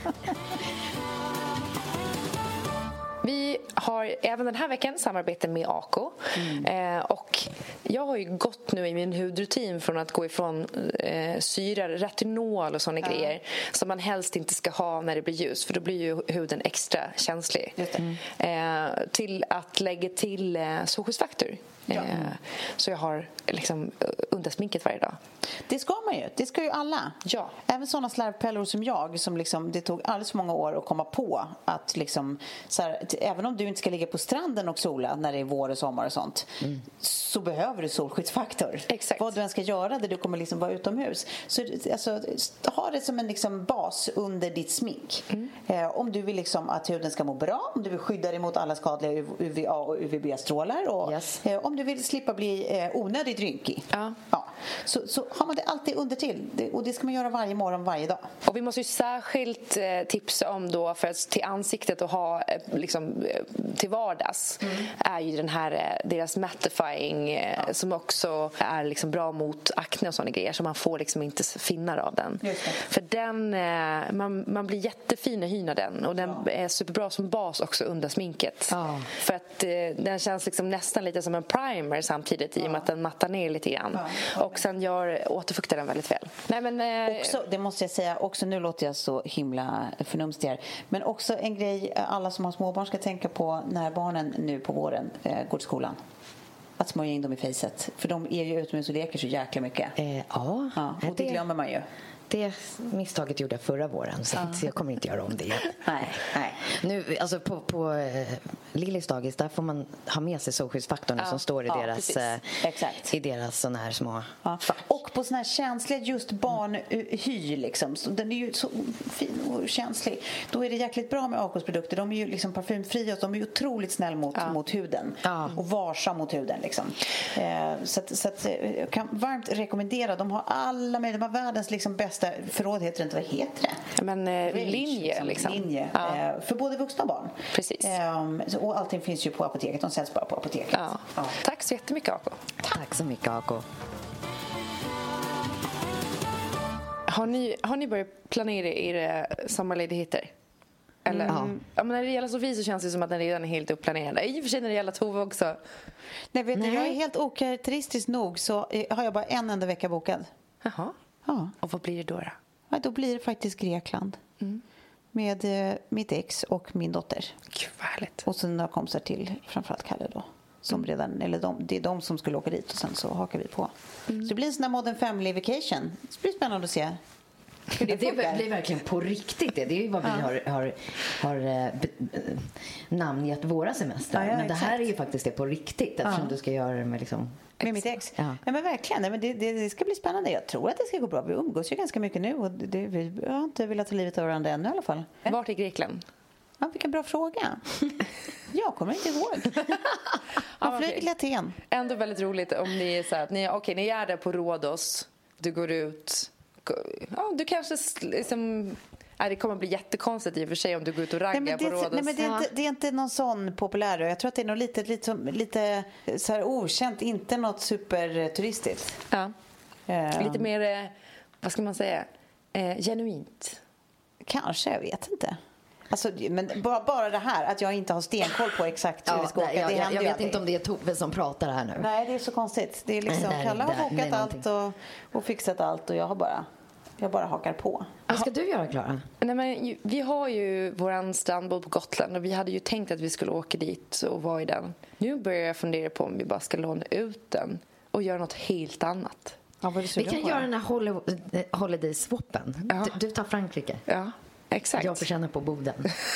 Vi har även den här veckan samarbete med A K. Mm. Eh, och jag har ju gått nu i min hudrutin från att gå ifrån eh, syra, retinol och sådana ja. grejer som man helst inte ska ha när det blir ljus, för då blir ju huden extra känslig. Mm. Eh, till att lägga till eh, solskyddsfaktor. Ja. Eh, så jag har liksom undersminket varje dag. Det ska man ju, det ska ju alla. Ja. Även sådana slarvpellor som jag som liksom, det tog alldeles för många år att komma på att liksom, så här, t- även om du inte ska ligga på stranden och sola när det är vår och sommar och sånt mm. så behöver du solskyddsfaktor. Exakt. Vad du än ska göra där du kommer liksom vara utomhus. Så alltså, ha det som en liksom bas under ditt smink. Mm. Eh, om du vill liksom att huden ska må bra, om du vill skydda dig mot alla skadliga U V A och U V B-strålar och yes. eh, om du vill slippa bli eh, onödigt rynkig. Ja. Ja. Så, så har man det alltid under till. Det, och det ska man göra varje morgon, varje dag. Och vi måste ju särskilt eh, tipsa om då för att till ansiktet och ha eh, liksom, eh, till vardags mm. är ju den här eh, deras mattifying eh, ja. som också är liksom bra mot akne och sådana grejer, så man får liksom inte finnar av den. För den eh, man, man blir jättefin i hyn av den, och den ja. är superbra som bas också under sminket. Ja. För att eh, den känns liksom nästan lite som en primer samtidigt, i och med att den mattar ner lite grann. Ja. Och sen gör återfuktar den väldigt väl. Nej, men, eh... också, det måste jag säga, också nu låter jag så himla förnumstig här, men också en grej alla som har småbarn ska tänka på när barnen nu på våren eh, går till skolan. Att smörja in dem i fejset. För de är ju utomhus och leker så jäkla mycket. Eh, ja, ja, och det, det glömmer man ju. det misstaget gjorde jag förra våren, så ja. jag kommer inte göra om det. nej, nej. Nu, alltså på, på eh, Lillys dagis, där får man ha med sig solskyddsfaktorn ja. som står i ja, deras eh, Exakt. i deras såna här små ja. Och på såna här känsliga just barnhy liksom, så den är ju så fin och känslig. Då är det jäkligt bra med A K:s produkter. De är ju liksom parfymfria och de är ju otroligt snäll mot, ja. mot huden ja. och varsam mot huden liksom. Eh, så att, så att jag kan varmt rekommendera. De har alla med, de har världens liksom bästa förråd, heter det inte, vad heter det? Men eh, Range, linje liksom. Linje, ja. eh, för både vuxna och barn. Precis. Eh, och allting finns ju på apoteket. De säljs bara på apoteket. Ja. Ja. Tack så jättemycket, A K. Tack så mycket, A K. Har ni, har ni börjat planera era sommarledigheter? Eller? Mm. Ja, men när det gäller Sofie så känns det som att den redan är helt uppplanerad. I och för sig när det gäller Tove också. Nej, vet du, jag är helt okaraktäristisk nog, så har jag bara en enda vecka bokad. Jaha. Ja. Och vad blir det då? Då, ja, då blir det faktiskt Grekland. Mm. Med eh, mitt ex och min dotter. Kvarligt. Och sen några kompisar till, framförallt Kalle då. Som mm. redan, eller de, det är de som skulle åka dit och sen så hakar vi på. Mm. Så det blir en sån här Modern Family Vacation. Det blir spännande att se. Det, det blir verkligen på riktigt det. Det är ju vad vi ja. har, har, har be, namngett våra semestrar. Ja, ja, men det här är ju faktiskt det på riktigt. Eftersom ja. du ska göra det med liksom... Med mitt ex. Ja. Ja, men verkligen. Nej, men det, det, det ska bli spännande. Jag tror att det ska gå bra. Vi umgås ju ganska mycket nu. Och det, vi har inte velat ta livet av varandra ännu i alla fall. Vart i Grekland? Ja, vilken bra fråga. Jag kommer inte ihåg. Man flyger till Aten. Ändå väldigt roligt om ni är så här att ni, okay, ni är där på Rhodos. Du går ut... Ja, du kanske liksom... Nej, det kommer bli jättekonstigt i och för sig om du går ut och raggar nej, det, på Rhodos. Nej, men det är, inte, det är inte någon sån populär. Jag tror att det är något lite, lite, lite så här okänt. Inte något superturistiskt. Ja. Uh, lite mer, vad ska man säga, uh, genuint. Kanske, jag vet inte. Alltså, men bara, bara det här att jag inte har stenkoll på exakt hur ja, vi ska åka. Nej, jag, det jag, jag vet alltid. inte om det är Tove som pratar här nu. Nej, det är så konstigt. Det är liksom, nej, Kalle har bokat allt och, och fixat allt och jag har bara... Jag bara hakar på. Vad ska du göra, Klara? Nej, men vi har ju våran strandbåt på Gotland och vi hade ju tänkt att vi skulle åka dit och vara i den. Nu börjar jag fundera på om vi bara ska låna ut den och göra något helt annat. Ja, vi kan göra den här holiday-swappen. Ja. Du, du tar Frankrike. Ja, exakt. Jag får känna på Boden.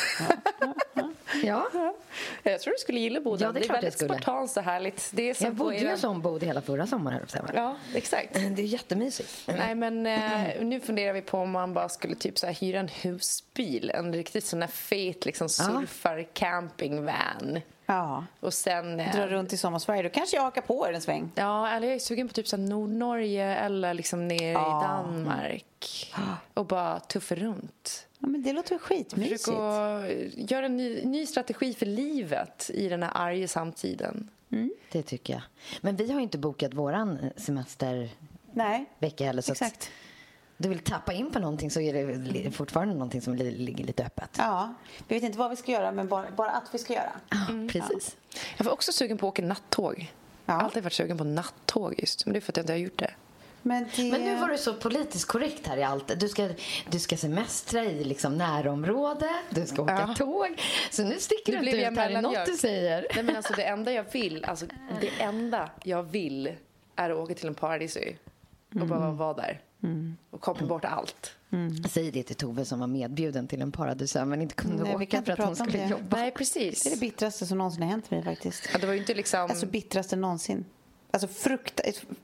Ja. Ja. Ja. Jag tror du skulle gilla Boden. Ja, det, det är väldigt spontant och härligt. Det är som jag bodde ju er... som Bod hela förra sommaren. Ja, exakt. Det är jättemysigt. Nej, men eh, nu funderar vi på om man bara skulle typ så här hyra en husbil. En riktigt sån här fet liksom surfar campingvan. Ja. Och sen eh, dra runt i sommarsverige. Då kanske jag hakar på er en sväng. Ja, eller jag är sugen på typ så här Nordnorge eller liksom ner ja. i Danmark och bara tuffa runt. Ja, men det låter skitmysigt. Försök göra en ny, ny strategi för livet i den här arga samtiden. Mm. Det tycker jag. Men vi har ju inte bokat våran semester Nej. vecka heller. Så exakt. Att du vill tappa in på någonting så är det fortfarande någonting som ligger lite öppet. Ja, vi vet inte vad vi ska göra men bara, bara att vi ska göra. Mm. Precis. Ja. Jag var också sugen på att åka nattåg. Ja. Jag har alltid varit sugen på nattåg just. Men det är för att jag inte har gjort det. Men, det... men nu var du så politiskt korrekt här i allt. Du ska, du ska semestra i liksom närområde. Du ska åka ja. tåg. Så nu sticker du inte ut här i något du säger. Nej, men alltså det enda jag vill, alltså det enda jag vill är att åka till en paradisö och mm. bara vara där. Mm. Och koppla bort allt. Mm. Säg det till Tove som var medbjuden till en paradisö men inte kunde Nej, åka för att hon skulle jobba. Nej, precis. Det är det bittraste som någonsin har hänt mig faktiskt. Ja, det var ju inte liksom... Alltså bittraste någonsin. Alltså frukta,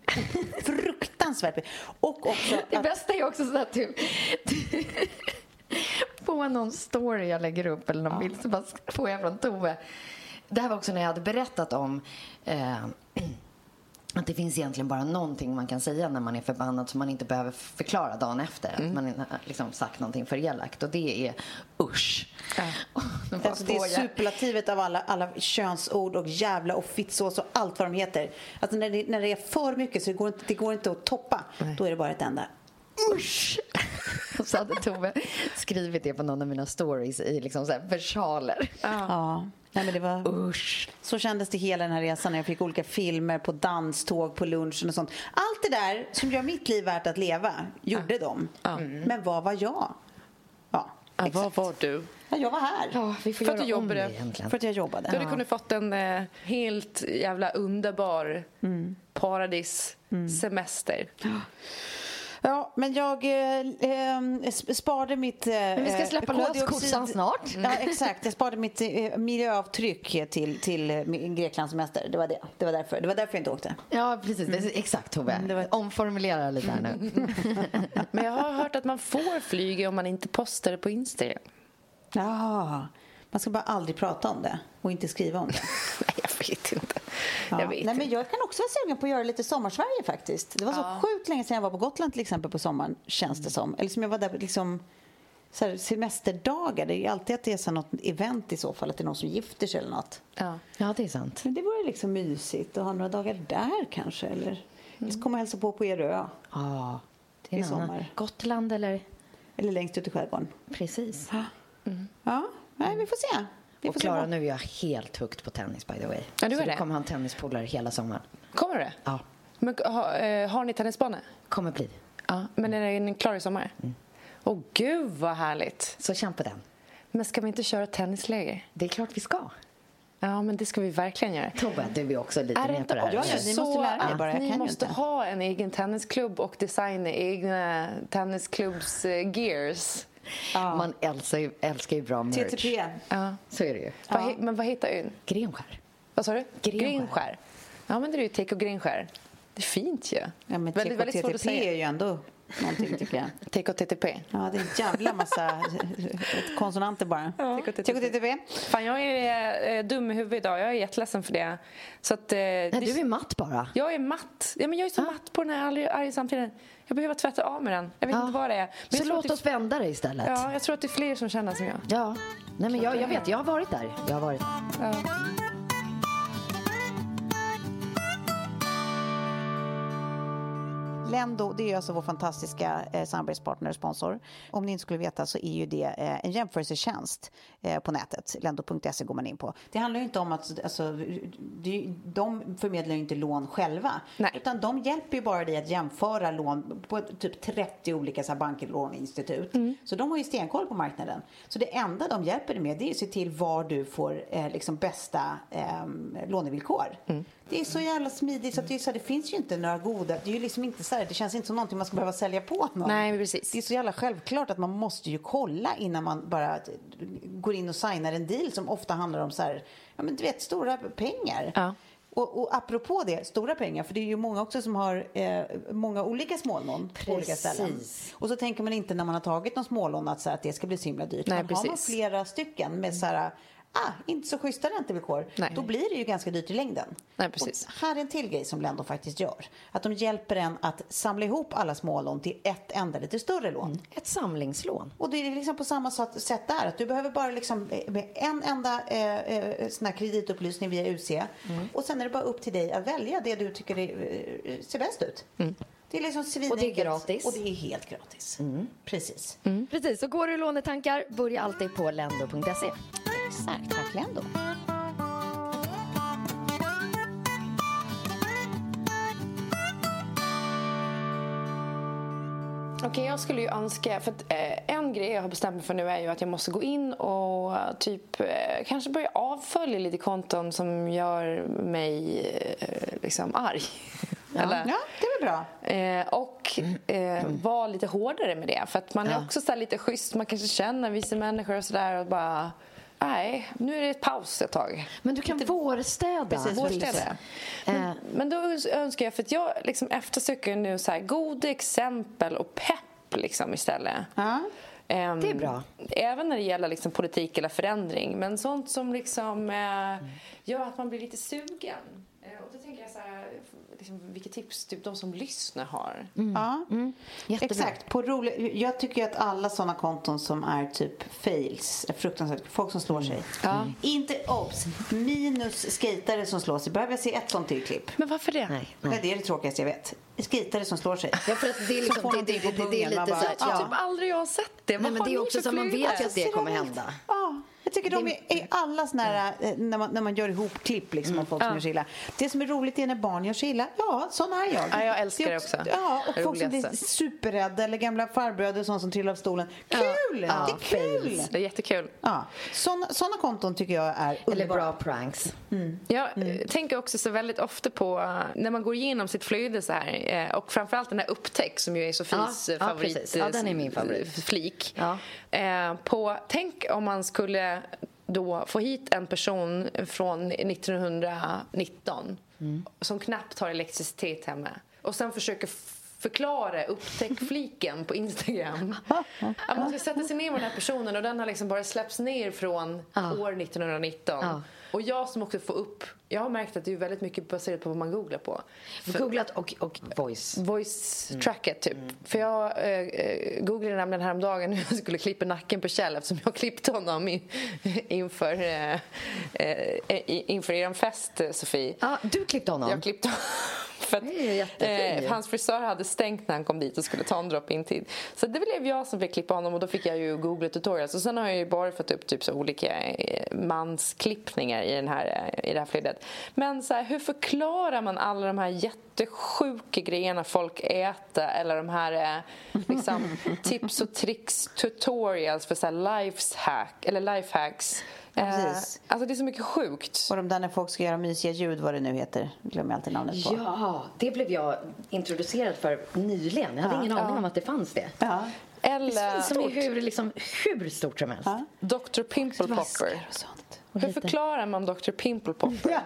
fruktansvärt. Och också det att... bästa är också så att du, du på någon story jag lägger upp eller någon ja. bild så bara får jag från Tove. Det här var också när jag hade berättat om eh, att det finns egentligen bara någonting man kan säga när man är förbannad som man inte behöver förklara dagen efter. Mm. Att man har liksom sagt någonting för elakt. Och det är usch. Ja. Alltså det är superlativet av alla, alla könsord och jävla och fittsås och allt vad de heter. Alltså när det, när det är för mycket så det går inte, det går inte att toppa. Nej. Då är det bara ett enda usch. Och så hade Tove skrivit det på någon av mina stories i liksom så här versaler. Ja. Ja. Nej, men det var usch. Så kändes det hela den här resan när jag fick olika filmer på danståg, på lunchen och sånt. Allt det där som gör mitt liv värt att leva gjorde ja. de. Mm. Men vad var jag? Ja, ja vad var du? Ja, jag var här. Ja, vi får för att du jobbade. Egentligen. För att jag jobbade. Du hade kunnat fått en eh, helt jävla underbar mm. paradis mm. semester. Ja. Ja, men jag eh, sparade mitt... Eh, men vi ska släppa lös kossan snart. Ja, exakt. Jag sparade mitt eh, miljöavtryck till, till eh, Greklands semester. Det var det. Det var därför. Det var därför jag inte åkte. Ja, precis. Mm. Exakt, Tove. Mm, var... Omformulera lite här nu. Men jag har hört att man får flyga om man inte postar det på Instagram. Ja, man ska bara aldrig prata om det och inte skriva om det. Nej, jag vet inte. Ja. Jag vet Nej, men jag kan också vara sugen på att göra lite sommarsverige faktiskt. Det var så ja. sjukt länge sedan jag var på Gotland till exempel på sommaren, känns det som. Eller som jag var där liksom så här, semesterdagar. Det är ju alltid att det är så något event i så fall, att det är någon som gifter sig eller något. Ja, ja det är sant. Men det vore liksom mysigt att ha några dagar där kanske. Eller mm. komma och hälsa på på er ö. Ja, det är i sommar. Gotland eller? Eller längst ut i skärgården. Precis. Ja, mm. ja. Nej, vi får se. Vi och får Klara, se. nu är jag helt hooked på tennis, by the way. Ja, du är så det. du kommer ha en tennispolare hela sommaren. Kommer det? Ja. Men ha, eh, har ni tennisbana? Kommer bli. Ja, men är den klar i sommar? Åh, mm. oh, gud vad härligt. Så kämpa den. Men ska vi inte köra tennisläger? Det är klart vi ska. Ja, men det ska vi verkligen göra. Tobbe, du är också lite är med på det här. Ja, ni måste lära er bara. Jag ni kan måste inte. ha en egen tennisklubb och designa egna tennisklubbs uh, gears. Ja. Man älskar ju, älskar ju bra merch. T T P. Ja. Så är det ju. Ja. Men vad heter ön? Grenskär. Vad sa du? Grenskär. Grenskär. Ja, men det är ju Take och Grenskär. Det är fint ju. Ja, men väldigt, väldigt svårt att säga. är ju ändå någonting tycker jag. Take och T T P. Ja, det är en jävla massa konsonanter bara. Ja. Take och T T P. Fan, jag är eh, dum i huvudet idag. Jag är jätteledsen för det. Så att, eh, Nej, det... du är matt bara. Jag är matt. Ja, men jag är så ah. matt på den här arga, arga samtiden. Jag behöver tvätta av med den. Jag vet ja. inte vad det är. Men så låt det... oss vända det istället. Ja, jag tror att det är fler som känner som jag. Ja. Nej, men jag, jag vet. Jag har varit där. Jag har varit. Ja. Lendo, det är alltså vår fantastiska eh, samarbetspartner och sponsor. Om ni inte skulle veta så är ju det eh, en jämförelsetjänst eh, på nätet. Lendo punkt se går man in på. Det handlar ju inte om att alltså, det, de förmedlar ju inte lån själva. Nej. Utan de hjälper ju bara dig att jämföra lån på typ trettio olika så här, banker, låneinstitut. Mm. Så de har ju stenkoll på marknaden. Så det enda de hjälper dig med det är att se till var du får eh, liksom bästa eh, lånevillkor. Mm. Det är så jävla smidigt så att det, är så här, det finns ju inte några goda. Det är ju liksom inte så här, det känns inte som någonting man ska behöva sälja på någon. Nej, precis. Det är så jävla självklart att man måste ju kolla innan man bara går in och signar en deal som ofta handlar om så här, ja men du vet, stora pengar. Ja. Och, och apropå det, stora pengar, för det är ju många också som har eh, många olika smålån på olika ställen. Och så tänker man inte när man har tagit någon smålån att, så här, att det ska bli så himla dyrt. Nej, Men precis. har man flera stycken med så här, ah, inte så schyssta räntevillkor, Nej. då blir det ju ganska dyrt i längden. Nej, precis. Och här är en till grej som Lendo faktiskt gör. Att de hjälper en att samla ihop alla smålån till ett enda lite större lån. Mm. Ett samlingslån. Och det är liksom på samma sätt där. Att du behöver bara liksom med en enda eh, sån här kreditupplysning via U C. Mm. Och sen är det bara upp till dig att välja det du tycker är, ser bäst ut. Mm. Det är liksom svinenkelt. Och det är gratis. Och det är helt gratis. Mm. Precis. Mm. Precis, så går du i lånetankar, börja alltid på lendo punkt se. Exakt, tack Lendo. Okej, okay, jag skulle ju önska, för att eh, en grej jag har bestämt mig för nu är ju att jag måste gå in och typ eh, kanske börja avfölja lite konton som gör mig eh, liksom arg. Ja, Eller, ja det är bra. Eh, och eh, vara lite hårdare med det. För att man är ja. också så här lite schysst. Man kanske känner vissa människor och sådär och bara, nej, nu är det ett paus ett tag. Men du kan lite vårstäda. Precis, vårstäda. Men, äh. men då önskar jag, för att jag liksom eftersöker nu så här goda exempel och pepp liksom istället. Ja. Um, det är bra. Även när det gäller liksom politik eller förändring. Men sånt som liksom uh, mm. gör att man blir lite sugen. Uh, och då tänker jag så här, liksom, vilka tips typ de som lyssnar har. Mm. Ja, mm. Exakt. På rolig, jag tycker att alla sådana konton som är typ fails, fruktansvärt, folk som slår sig. Mm. Inte obs, minus skatare som slår sig. Behöver jag se ett sånt till klipp? Men varför det? Nej, nej. Det är det tråkigaste jag vet. Skatare som slår sig. Ja, för att det är liksom, det, det, det, det är lite så att jag typ aldrig jag har sett det. Nej, men det är också så man vet att det kommer hända. Ja, ett tycker de är, är alla såna här, när man, när man gör ihop klipp liksom, mm. av folk som gör sig illa. Det som är roligt är när barn gör sig illa. Ja, sån är jag. Ja, jag älskar det också. Ja, och folk som blir superrädda eller gamla farbröder och sånt som trillar av stolen. Kul! Ja. Det är kul! Det är jättekul. Ja, såna, såna konton tycker jag är underbar. Eller bra pranks. Mm. Jag mm. tänker också så väldigt ofta på när man går igenom sitt flöde så här, och framförallt den här upptäck som ju är Sofies ja, favorit, ja, ja, den är min favorit. flik. Ja. På, tänk om man skulle då få hit en person från nittonhundranittton mm. som knappt har elektricitet hemma och sen försöker förklara upptäck-fliken på Instagram. Att man ska sätta sig ner med den här personen och den har liksom bara släppts ner från ja. år nittonhundranitton. Ja. Och jag som också får upp, jag har märkt att det är väldigt mycket baserat på vad man googlar på. För, Googlat och, och voice. Voice mm. tracket typ. Mm. För jag eh, googlade nämligen häromdagen hur jag skulle klippa nacken på Kjell eftersom jag klippte honom in, inför, eh, eh, inför er fest, Sofie. Ja, du klippte honom? Jag klippte honom. För att, eh, hans frisör hade stängt när han kom dit och skulle ta en drop-in tid. Så det blev jag som fick klippa honom och då fick jag ju googla tutorials. Och sen har jag ju bara fått upp typ så olika eh, mansklippningar i, den här, i det här flödet. Men så här, hur förklarar man alla de här jättesjuka grejerna folk äter eller de här eh, liksom, tips och tricks tutorials för så här lifehack eller lifehacks. Precis. Eh, alltså det är så mycket sjukt. Och de där när folk ska göra mysiga ljud, vad det nu heter, glömmer jag alltid namnet på. Ja, det blev jag introducerad för nyligen. Jag hade ja, ingen aning ja. om att det fanns det. Ja. Eller som är hur, liksom, hur stort som helst. Ja. doktor Pimple Popper. Hur förklarar man doktor Pimple Popper?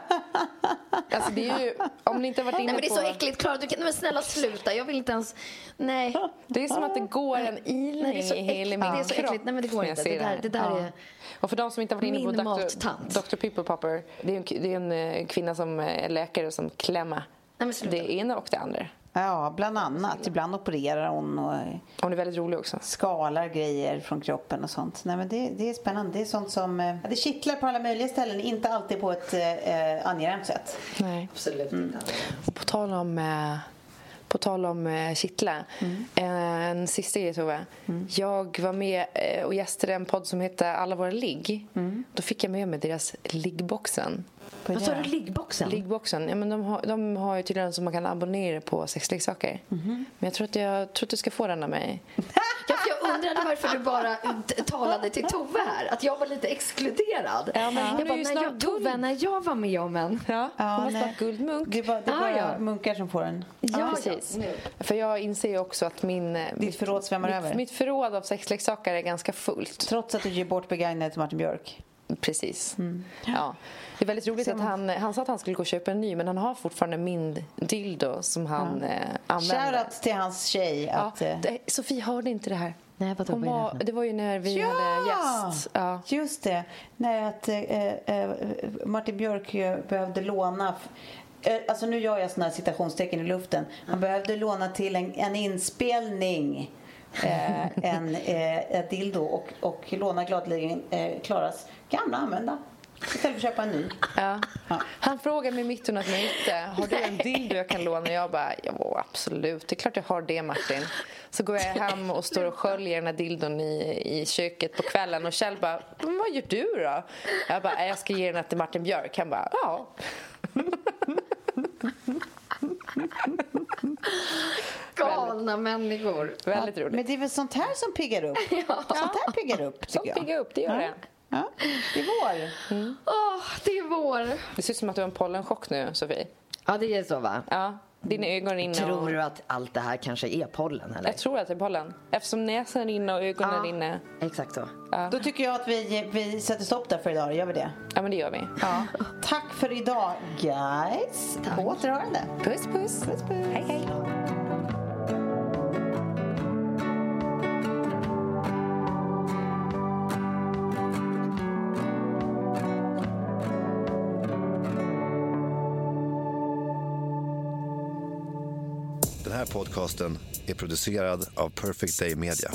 Alltså det är ju, om ni inte har varit inne Nej, men på... det är så äckligt, Klara. Du kan, men snälla sluta. Jag vill inte ens... Nej. Det är som att det går en ilning Nej, i hela min kropp. Det är så äckligt. Nej, men det går inte. Det där, det där ja. är... Och för de som inte har varit inne på doktor, doktor Pimple Popper, det är, en, det är en kvinna som är läkare som klämmer. Nej, det ena och det andra. Ja, bland annat. Ibland opererar hon och hon är väldigt rolig också. Skalar grejer från kroppen och sånt. Nej, men det, det är spännande. Det är sånt som ja, det kittlar på alla möjliga ställen, inte alltid på ett eh, angenämt sätt. Nej, absolut mm. Och på tal om eh, på tal om eh, kittla. Mm. En sista grej, Tove. Mm. Jag var med eh, och gästade en podd som heter Alla våra ligg. Mm. Då fick jag med mig deras liggboxen. Vad sa du, liggboxen? Liggboxen. Ja, men de har, de har ju tydligen som man kan abonnera på sexleksaker. Mm-hmm. Men jag tror att jag tror att du ska få den av mig. Ja, för jag undrade varför du bara talade till Tove här. Att jag var lite exkluderad. Ja, men jag bara, när jag, Tove, när jag var med om en. Ja, hon var snart guldmunk. Det var, det var ah, ja. munkar som får den. Ja, ja precis. Ja. För jag inser ju också att min... Ditt förråd svämmar mitt, över. Mitt förråd av sexleksaker är ganska fullt. Trots att du ger bort begagnade till Martin Björk. Precis. Mm. Ja. Det är väldigt roligt att han, han sa att han skulle gå och köpa en ny, men han har fortfarande min dildo som han ja. eh, använder. Shoutout till hans tjej. Att, ja, det, Sofie hörde inte det här. Nej, vad Hon var, det var ju när vi ja, hade gäst. Ja, just det. När att, eh, eh, Martin Björk behövde låna... Alltså nu gör jag såna här citationstecken i luften. Han mm. behövde låna till en, en inspelning. eh, en eh, dildo och, och låna gladeligen eh, Klaras gamla använda istället för att köpa en ny. Ja. Ja. Han frågade mig mitt under ett möte: har du en dildo jag kan låna? Jag bara, ja absolut, det är klart jag har det, Martin. Så går jag hem och står och sköljer den här dildon i, i köket på kvällen och Kjell bara, vad gör du då? Jag bara, jag ska ge den till Martin Björk. Han bara, ja. Galna människor. Väldigt roligt. Men det är väl sånt här som piggar upp. Ja. Sånt här piggar upp, tycker jag. Som piggar upp, det gör ja. det. Ja, det är vår. Mm. Oh, det är vår. Det ser ut som att du har en pollenchock nu, Sofie. Ja, det är så, va? Ja, dina ögon rinner. Tror och... du att allt det här kanske är pollen, eller? Jag tror att det är pollen. Eftersom näsan rinner och ögonen ja, rinner. Exakt så. Ja. Då tycker jag att vi, vi sätter stopp där för idag. Gör vi det? Ja, men det gör vi. Ja. Tack för idag, guys. Tack. På återhörande. Puss, puss. Puss, puss. Hej, hej. Den här podcasten är producerad av Perfect Day Media.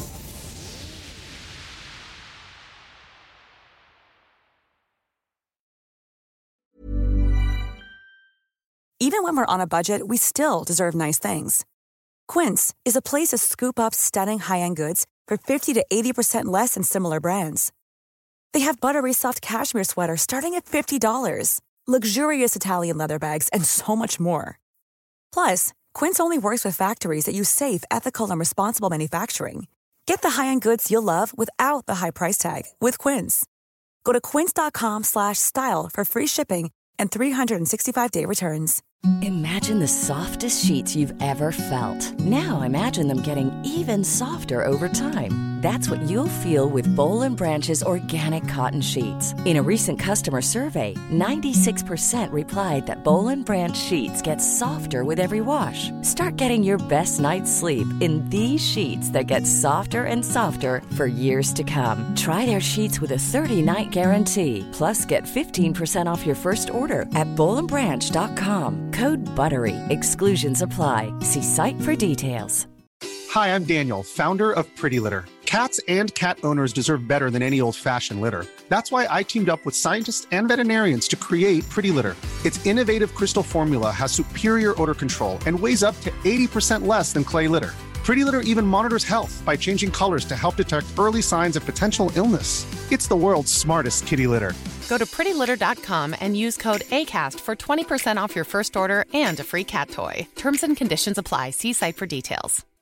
Even when we're on a budget, we still deserve nice things. Quince is a place to scoop up stunning high-end goods for fifty to eighty percent less than similar brands. They have buttery soft cashmere sweaters starting at fifty dollars, luxurious Italian leather bags, and so much more. Plus, Quince only works with factories that use safe, ethical, and responsible manufacturing. Get the high-end goods you'll love without the high price tag with Quince. Go to quince.com slash style for free shipping and three sixty-five day returns. Imagine the softest sheets you've ever felt. Now imagine them getting even softer over time. That's what you'll feel with Boll and Branch's organic cotton sheets. In a recent customer survey, ninety-six percent replied that Boll and Branch sheets get softer with every wash. Start getting your best night's sleep in these sheets that get softer and softer for years to come. Try their sheets with a thirty-night guarantee. Plus, get fifteen percent off your first order at boll and branch dot com. Code BUTTERY. Exclusions apply. See site for details. Hi, I'm Daniel, founder of Pretty Litter. Cats and cat owners deserve better than any old-fashioned litter. That's why I teamed up with scientists and veterinarians to create Pretty Litter. Its innovative crystal formula has superior odor control and weighs up to eighty percent less than clay litter. Pretty Litter even monitors health by changing colors to help detect early signs of potential illness. It's the world's smartest kitty litter. Go to pretty litter dot com and use code ACAST for twenty percent off your first order and a free cat toy. Terms and conditions apply. See site for details.